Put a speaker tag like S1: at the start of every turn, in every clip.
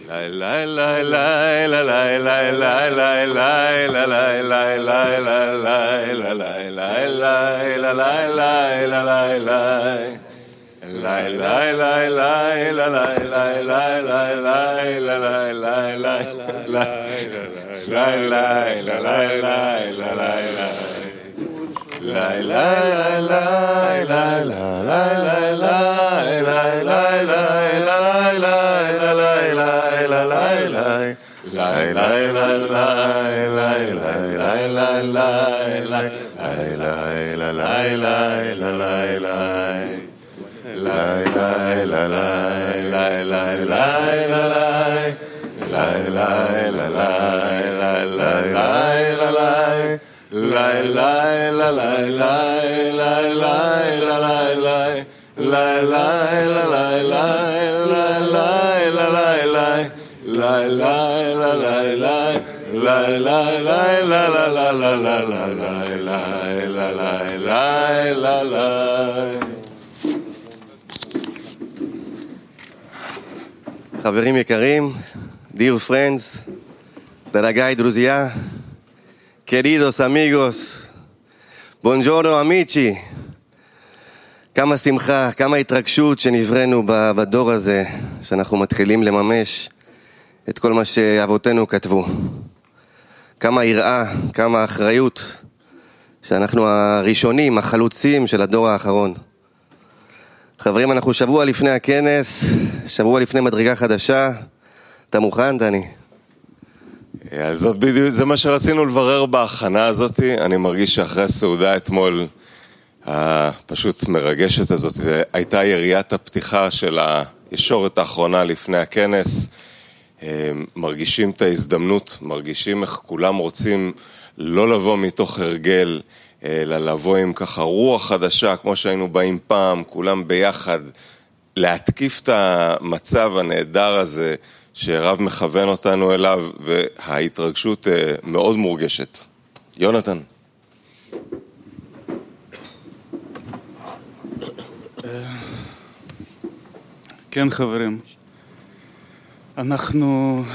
S1: חברים יקרים, dear friends, דרגאי דרוזיה, queridos amigos, buongiorno amici. כמה שמחה, כמה התרגשות שנבראנו בדור הזה, שאנחנו מתחילים לממש את כל מה שאבותינו כתבו. כמה יראה, כמה אחריות, שאנחנו הראשונים, החלוצים של הדור האחרון. חברים, אנחנו שבוע לפני הכנס, שבוע לפני מדרגה חדשה. אתה מוכן, דני?
S2: אז זאת בדיוק, זה מה שרצינו לברר בהכנה הזאת. אני מרגיש שאחרי הסעודה אתמול, הפשוט מרגשת הזאת, הייתה יריית הפתיחה של הישורת האחרונה לפני הכנס. מרגישים את ההזדמנות, מרגישים איך כולם רוצים לא לבוא מתוך הרגל, אלא לבוא עם ככה רוח חדשה, כמו שהיינו באים פעם, כולם ביחד, להתקיף את המצב הנהדר הזה, שרב מכוון אותנו אליו, וההתרגשות מאוד מורגשת. יונתן.
S3: כן חברים, אנחנו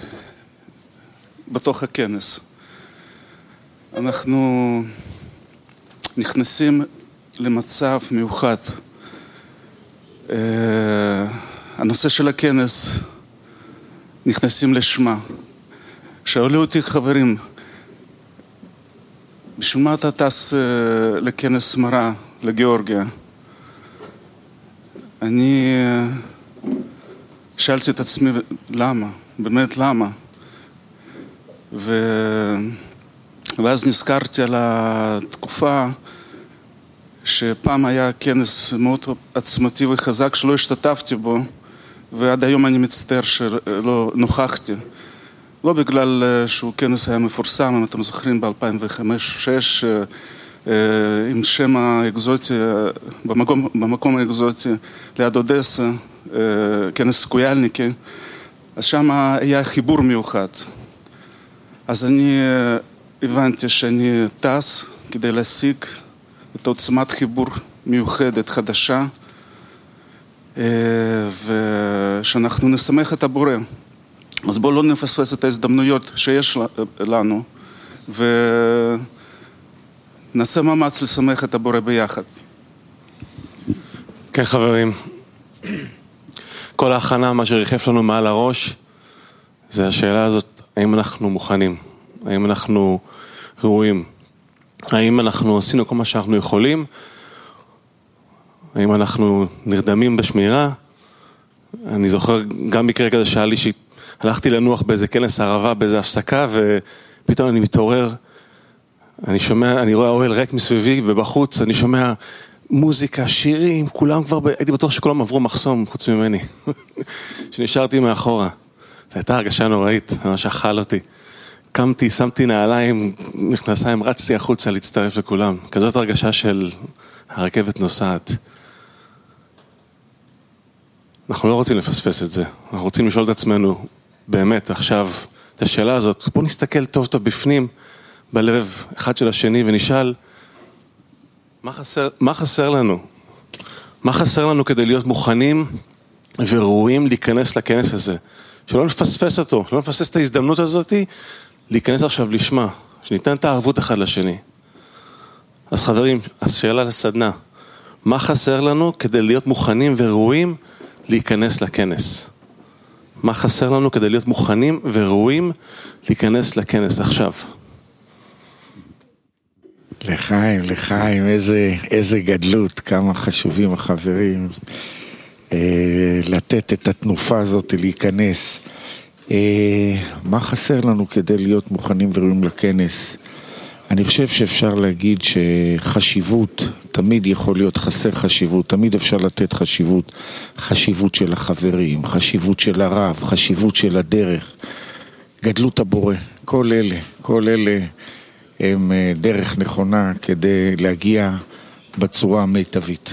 S3: בתוך הכנס, אנחנו נכנסים למצב מיוחד. הנושא של הכנס, נכנסים לשמה. שאלו אותי חברים, בשביל מה אתה טס לכנס מרה, לגיאורגיה? אני שאלתי את עצמי, למה? באמת למה? ואז נזכרתי על התקופה שפעם היה כנס מאוד עצמתי וחזק שלא השתתפתי בו, ועד היום אני מצטער שלא נוכחתי. לא בגלל שהוא כנס היה מפורסם, אם אתם זוכרים, ב-2005-2006, עם שם האקזוטי, במקום האקזוטי, ליד אודסה, כנס סקויאלניקי, אז שם היה חיבור מיוחד. אז אני הבנתי שאני טס כדי להשיג את עוצמת חיבור מיוחדת חדשה, ושאנחנו נשמח את הבורא. אז בואו לא נפספס את ההזדמנויות שיש לנו, ונעשה מאמץ לשמח את הבורא ביחד.
S4: כן חברים, כל ההכנה, מה שריחף לנו מעל הראש, זה השאלה הזאת, האם אנחנו מוכנים? האם אנחנו ראויים? האם אנחנו עשינו כל מה שאנחנו יכולים? האם אנחנו נרדמים בשמירה? אני זוכר גם מקרה כזה שהיה לי שהלכתי לנוח באיזה כנס ערבה, באיזה הפסקה, ופתאום אני מתעורר, אני רואה אוהל ריק מסביבי, ובחוץ אני שומע מוזיקה, שירים, כולם כבר, הייתי בטוח שכולם עברו מחסום חוץ ממני, שנשארתי מאחורה. זו הייתה הרגשה נוראית, ממש אכל אותי. קמתי, שמתי נעליים, מכנסיים, רצתי החוצה להצטרף לכולם. כזאת הרגשה של הרכבת נוסעת. אנחנו לא רוצים לפספס את זה. אנחנו רוצים לשאול את עצמנו, באמת, עכשיו, את השאלה הזאת. בואו נסתכל טוב טוב בפנים, בלב אחד של השני, ונשאל, מה חסר לנו? מה חסר לנו כדי להיות מוכנים וראויים להיכנס לכנס הזה? שלא נפספס אותו, לא נפספס את ההזדמנות הזאת, להיכנס עכשיו לשמה, שניתן את הערבות אחד לשני. אז חברים, השאלה לסדנה, מה חסר לנו כדי להיות מוכנים וראויים להיכנס לכנס? מה חסר לנו כדי להיות מוכנים וראויים להיכנס לכנס עכשיו?
S5: לחיים, איזה גדלות, כמה חשובים החברים, לתת את התנופה הזאת, להיכנס. מה חסר לנו כדי להיות מוכנים וראויים לכנס? אני חושב שאפשר להגיד שחשיבות, תמיד יכול להיות חסר חשיבות, תמיד אפשר לתת חשיבות, חשיבות של החברים, חשיבות של הרב, חשיבות של הדרך, גדלות הבורא, כל אלה הם דרך נכונה כדי להגיע בצורה המיטבית.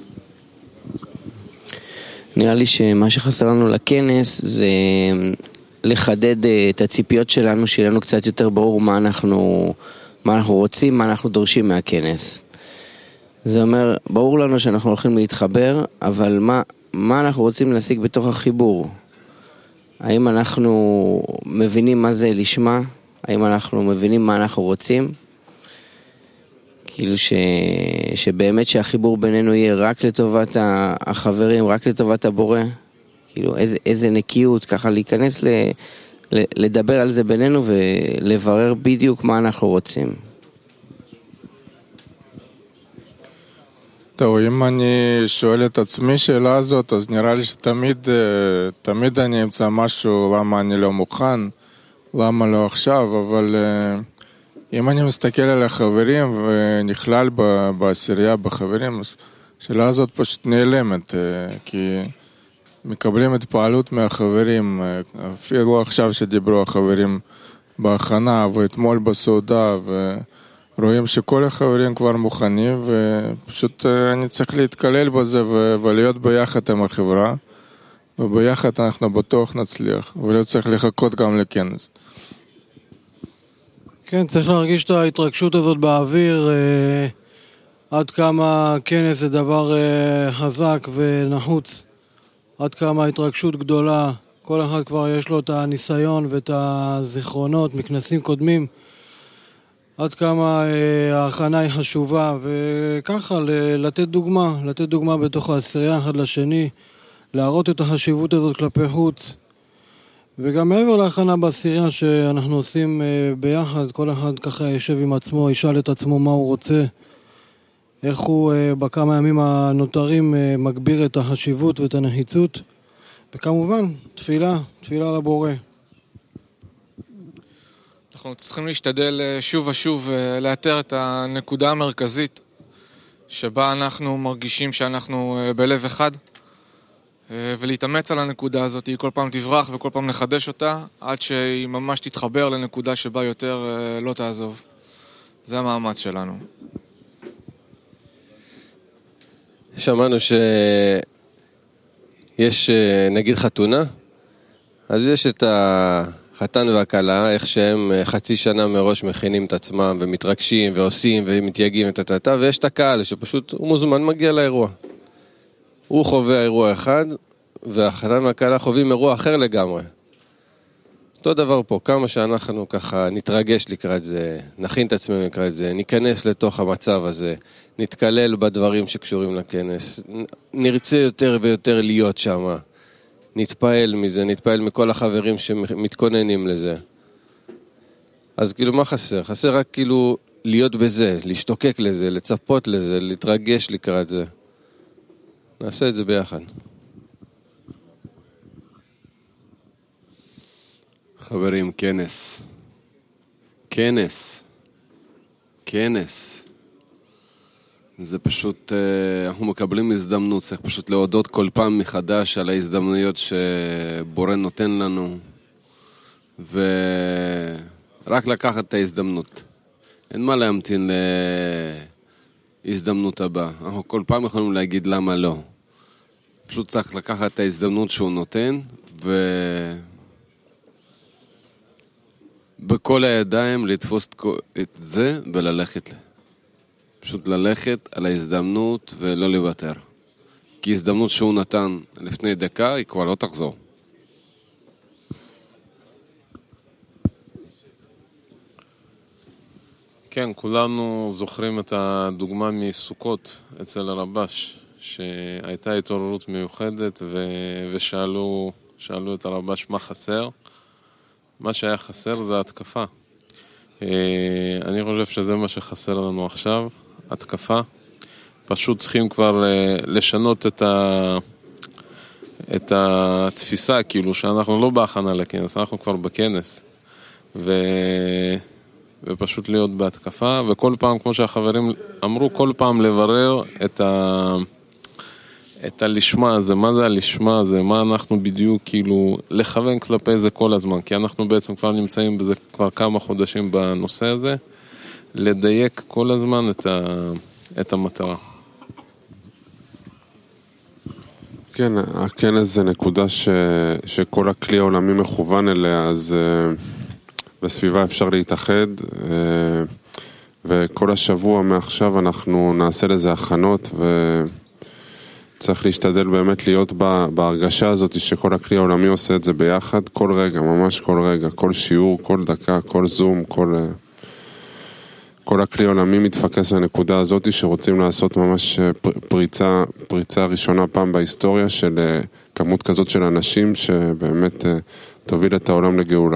S6: נראה לי שמה שחסר לנו לכנס זה לחדד את הציפיות שלנו, שיהיה לנו קצת יותר ברור מה אנחנו רוצים, מה אנחנו דורשים מהכנס. זה אומר, ברור לנו שאנחנו הולכים להתחבר, אבל מה אנחנו רוצים להשיג בתוך החיבור? האם אנחנו מבינים מה זה לשמה? האם אנחנו מבינים מה אנחנו רוצים? כאילו שבאמת שהחיבור בינינו יהיה רק לטובת החברים, רק לטובת הבורא. כאילו איזה נקיות, ככה להיכנס לדבר על זה בינינו ולברר בדיוק מה אנחנו רוצים.
S7: טוב, אם אני שואל את עצמי שאלה הזאת, אז נראה לי שתמיד אני אמצא משהו למה אני לא מוכן, למה לא עכשיו, אבל אם אני מסתכל על החברים ונכלל בעשירייה בחברים, השאלה הזאת פשוט נעלמת, כי מקבלים התפעלות מהחברים, אפילו עכשיו שדיברו החברים בהכנה ואתמול בסעודה, ורואים שכל החברים כבר מוכנים, ופשוט אני צריך להתקלל בזה ולהיות ביחד עם החברה, וביחד אנחנו בטוח נצליח, ולא צריך לחכות גם לכנס.
S8: כן, צריך להרגיש את ההתרגשות הזאת באוויר, עד כמה כנס זה דבר חזק ונחוץ, עד כמה ההתרגשות גדולה, כל אחד כבר יש לו את הניסיון ואת הזיכרונות מכנסים קודמים, עד כמה ההכנה היא חשובה, וככה לתת דוגמה בתוך העשירייה אחד לשני, להראות את החשיבות הזאת כלפי חוץ, וגם מעבר להכנה בעשירייה שאנחנו עושים ביחד, כל אחד ככה יושב עם עצמו, ישאל את עצמו מה הוא רוצה, איך הוא בכמה ימים הנותרים מגביר את החשיבות ואת הנחיצות, וכמובן תפילה לבורא.
S9: אנחנו צריכים להשתדל שוב ושוב לאתר את הנקודה המרכזית שבה אנחנו מרגישים שאנחנו בלב אחד, ולהתאמץ על הנקודה הזאת, היא כל פעם תברח וכל פעם נחדש אותה, עד שהיא ממש תתחבר לנקודה שבה יותר לא תעזוב. זה המאמץ שלנו.
S1: שמענו שיש נגיד חתונה, אז יש את החתן והכלה, איך שהם חצי שנה מראש מכינים את עצמם ומתרגשים ועושים ומתייגים את התתה, ויש את הקהל שפשוט הוא מוזמן מגיע לאירוע. הוא חווה אירוע אחד, והחתן והכלה חווים אירוע אחר לגמרי. אותו דבר פה, כמה שאנחנו ככה נתרגש לקראת זה, נכין את עצמנו לקראת זה, ניכנס לתוך המצב הזה, נתקלל בדברים שקשורים לכנס, נרצה יותר ויותר להיות שם, נתפעל מזה, נתפעל מכל החברים שמתכוננים לזה. אז כאילו מה חסר? חסר רק כאילו להיות בזה, להשתוקק לזה, לצפות לזה, להתרגש לקראת זה. נעשה את זה ביחד.
S10: חברים, כנס. זה פשוט, אנחנו מקבלים הזדמנות, צריך פשוט להודות כל פעם מחדש על ההזדמנויות שבורא נותן לנו, ורק לקחת את ההזדמנות. אין מה להמתין להזדמנות הבאה. אנחנו כל פעם יכולים להגיד למה לא. פשוט צריך לקחת את ההזדמנות שהוא נותן, בכל הידיים לתפוס את זה וללכת. פשוט ללכת על ההזדמנות ולא לוותר. כי הזדמנות שהוא נתן לפני דקה היא כבר לא תחזור. כן, כולנו זוכרים את הדוגמה מסוכות אצל הרבש, שהייתה התעוררות מיוחדת ושאלו את הרבש מה חסר. מה שהיה חסר זה התקפה. אני חושב שזה מה שחסר לנו עכשיו, התקפה. פשוט צריכים כבר לשנות את התפיסה, כאילו שאנחנו לא בהכנה לכנס, אנחנו כבר בכנס. ופשוט להיות בהתקפה, וכל פעם, כמו שהחברים אמרו, כל פעם לברר את הלשמה הזה, מה זה הלשמה הזה, מה אנחנו בדיוק כאילו לכוון כלפי זה כל הזמן, כי אנחנו בעצם כבר נמצאים בזה כבר כמה חודשים בנושא הזה, לדייק כל הזמן את המטרה.
S11: כן, הכנס זה נקודה שכל הכלי העולמי מכוון אליה, אז בסביבה אפשר להתאחד, וכל השבוע מעכשיו אנחנו נעשה לזה הכנות, וצריך להשתדל באמת להיות בהרגשה הזאת שכל הכלי העולמי עושה את זה ביחד, כל רגע, ממש כל רגע, כל שיעור, כל דקה, כל זום, כל הכלי העולמי מתפקס לנקודה הזאת שרוצים לעשות ממש פריצה ראשונה פעם בהיסטוריה של כמות כזאת של אנשים שבאמת תוביל את העולם לגאולה.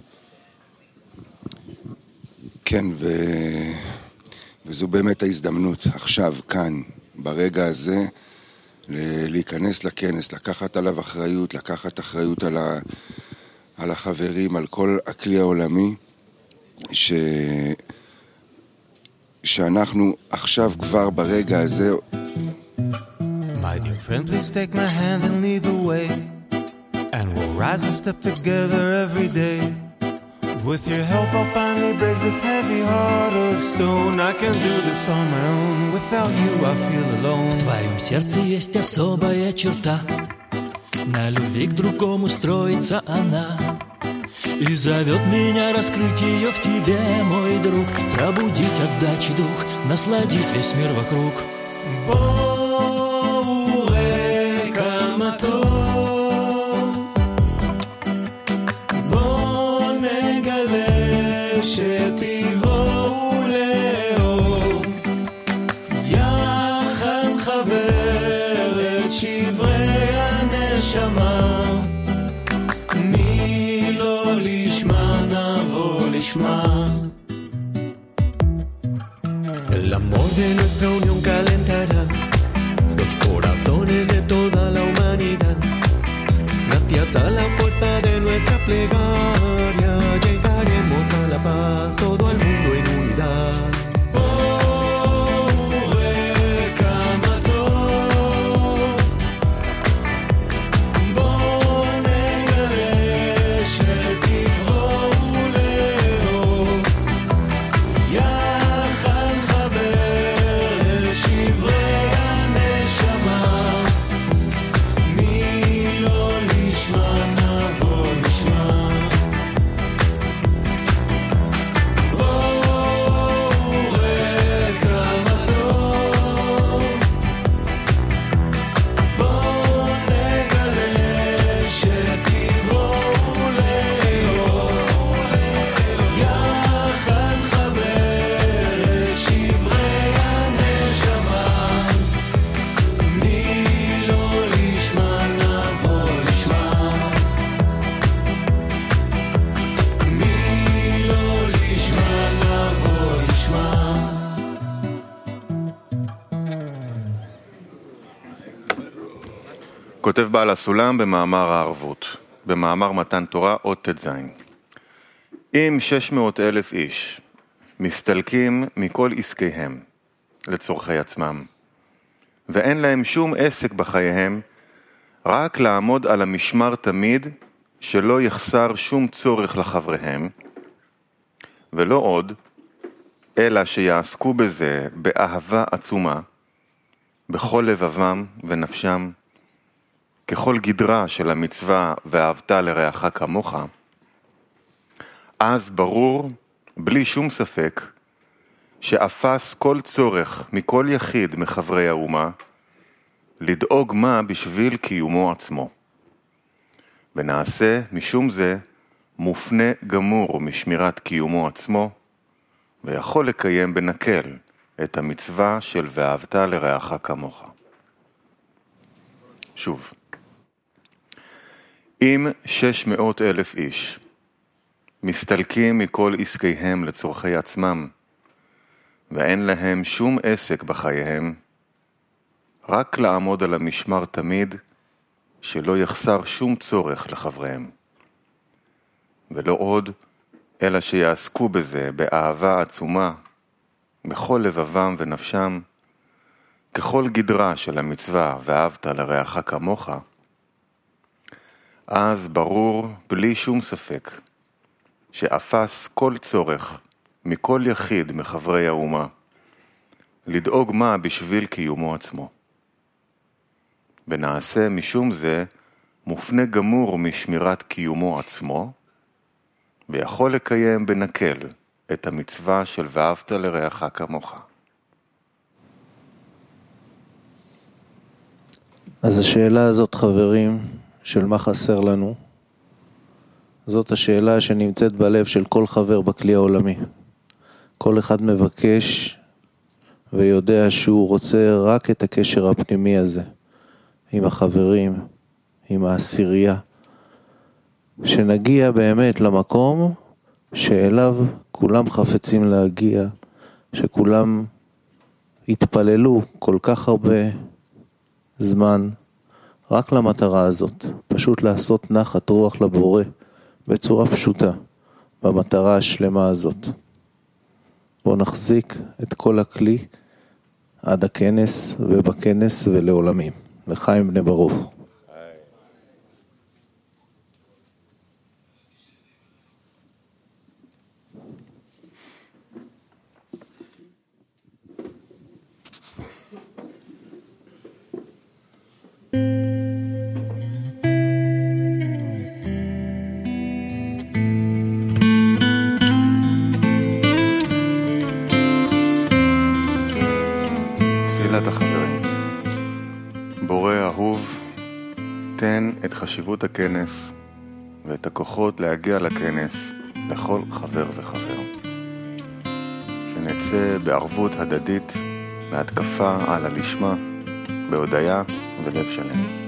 S12: כן, וזו באמת ההזדמנות עכשיו, כאן, ברגע הזה, להיכנס לכנס, לקחת עליו אחריות, לקחת אחריות על החברים, על כל הכלי העולמי, שאנחנו עכשיו כבר ברגע הזה.
S13: My dear friend, please take my hand and lead the way, and we'll rise and step together every day. With your help I'll finally break this heavy heart of stone. I can do this on my own. Without you I feel alone.
S14: В твоем сердце есть особая черта, на любви к другому строится она, и зовет меня раскрыть ее в тебе, мой друг, пробудить отдачи дух, насладить весь мир вокруг.
S13: שתבואו לאור, יחד נחבר את שברי הנשמה, מי לא לשמה נבוא לשמה. El amor de nuestra unión calentará los corazones de toda la humanidad. Gracias a la fuerza de nuestra plegaria llegaremos a la paz, todo el mundo en unidad.
S15: כותב בעל הסולם במאמר הערבות, במאמר מתן תורה עוד ט"ז. אם 600,000 איש מסתלקים מכל עסקיהם לצורכי עצמם, ואין להם שום עסק בחייהם, רק לעמוד על המשמר תמיד, שלא יחסר שום צורך לחבריהם, ולא עוד, אלא שיעסקו בזה באהבה עצומה, בכל לבבם ונפשם, ככל גדרה של המצווה ואהבת לרעך כמוך, אז ברור, בלי שום ספק, שאפס כל צורך מכל יחיד מחברי האומה, לדאוג מה בשביל קיומו עצמו. ונעשה משום זה מופנה גמור משמירת קיומו עצמו, ויכול לקיים בנקל את המצווה של ואהבת לרעך כמוך. שוב, אם 600,000 איש מסתלקים מכל עסקיהם לצורכי עצמם, ואין להם שום עסק בחייהם, רק לעמוד על המשמר תמיד, שלא יחסר שום צורך לחבריהם. ולא עוד, אלא שיעסקו בזה באהבה עצומה, בכל לבבם ונפשם, ככל גדרה של המצווה ואהבת לרעך כמוך, אז ברור בלי שום ספק שאפס כל צורך מכל יחיד מחברי האומה לדאוג מה בשביל קיומו עצמו. ונעשה משום זה מופנה גמור משמירת קיומו עצמו, ויכול לקיים בנקל את המצווה של ואהבת לרעך כמוך.
S16: אז השאלה הזאת, חברים, של מה חסר לנו, זאת השאלה שנמצאת בלב של כל חבר בכלי העולמי. כל אחד מבקש ויודע שהוא רוצה רק את הקשר הפנימי הזה, עם החברים, עם העשירייה, שנגיע באמת למקום שאליו כולם חפצים להגיע, שכולם התפללו כל כך הרבה זמן, רק למטרה הזאת, פשוט לעשות נחת רוח לבורא, בצורה פשוטה, במטרה השלמה הזאת. בואו נחזיק את כל הכלי עד הכנס ובכנס ולעולמים. לחיים בני ברוך.
S15: תפילת החברים. בורא אהוב, תן את חשיבות הכנס ואת הכוחות להגיע לכנס לכל חבר וחבר. שנצא בערבות הדדית, בהתקפה על הלשמה, בהודיה ולב שלם.